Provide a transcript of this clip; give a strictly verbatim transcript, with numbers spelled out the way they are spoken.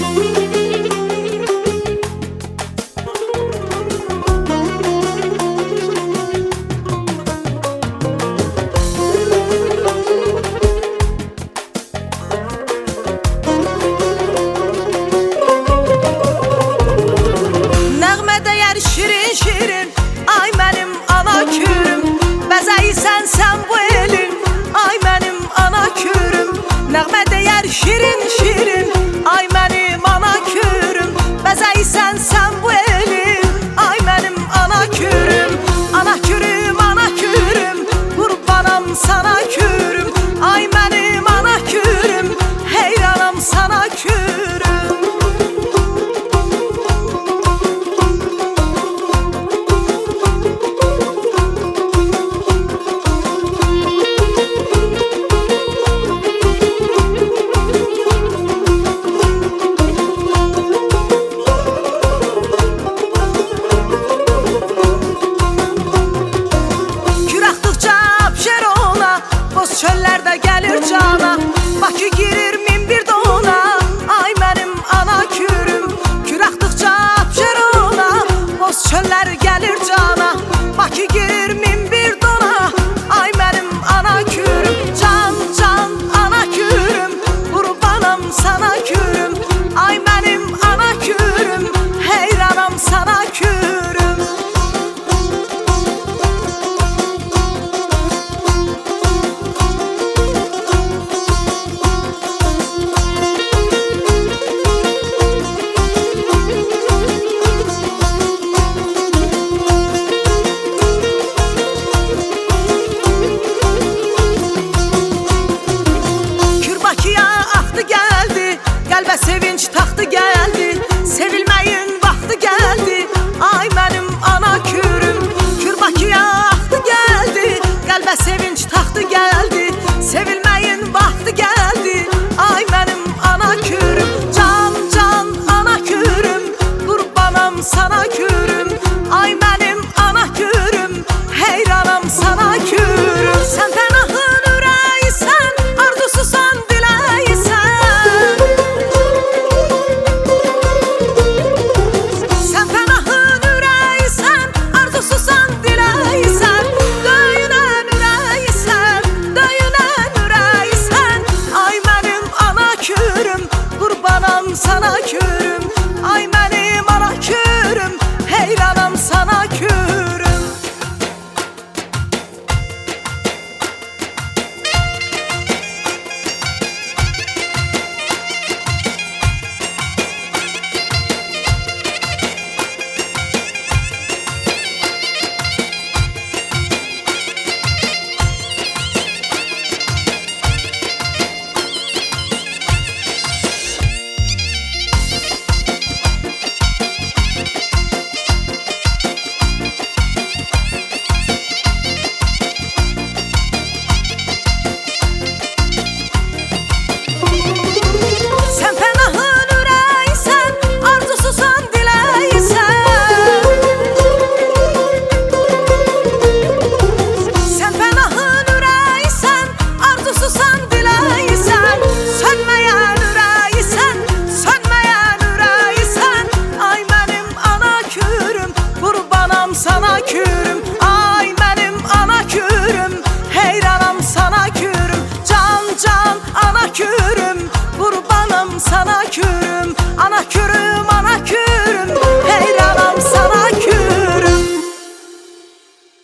Bəzəysən sən bu elin, ay mənim ana kürüm. Nəğmə deyər şirin şirin, ay mənim ana kürüm. Bəzəysən sən bu elin, ay mənim ana kürüm. Ana kürüm, ana kürüm, qurbanam sana kürüm. Ay mənim ana kürüm, heyranam sana kürüm. Çöllərdə gəlir cana, Bakı girir min bir dona. Ay mənim ana kürüm, kür axdıqca apşer ona. Boz çöllər gəlir cana, Bakı girir min bir dona. Ay mənim ana kürüm, can can ana kürüm, qurbanam sana kürüm. Ay mənim ana kürüm, heyranam sana kürüm. Qəlbə sevinç taxtı gəldi, sevilməyin vaxtı gəldi. Ay mənim ana kürüm, kür Bakıya axtı gəldi. Qəlbə sevinç taxtı gəldi, sevilməyin vaxtı gəldi. Ay mənim ana kürüm, can can ana kürüm, qurbanam sana kürüm. Ay mənim ana kürüm, heyranam sana kürüm. Sən pənahın ürəyisən, arzususan diləysən. Sana kürüm, ay mənim ana kürüm, heyranam sana kürüm. Sana kürüm, ay mənim ana kürüm, heyranam sana kürüm. Can can ana kürüm, qurbanam sana kürüm. Ana kürüm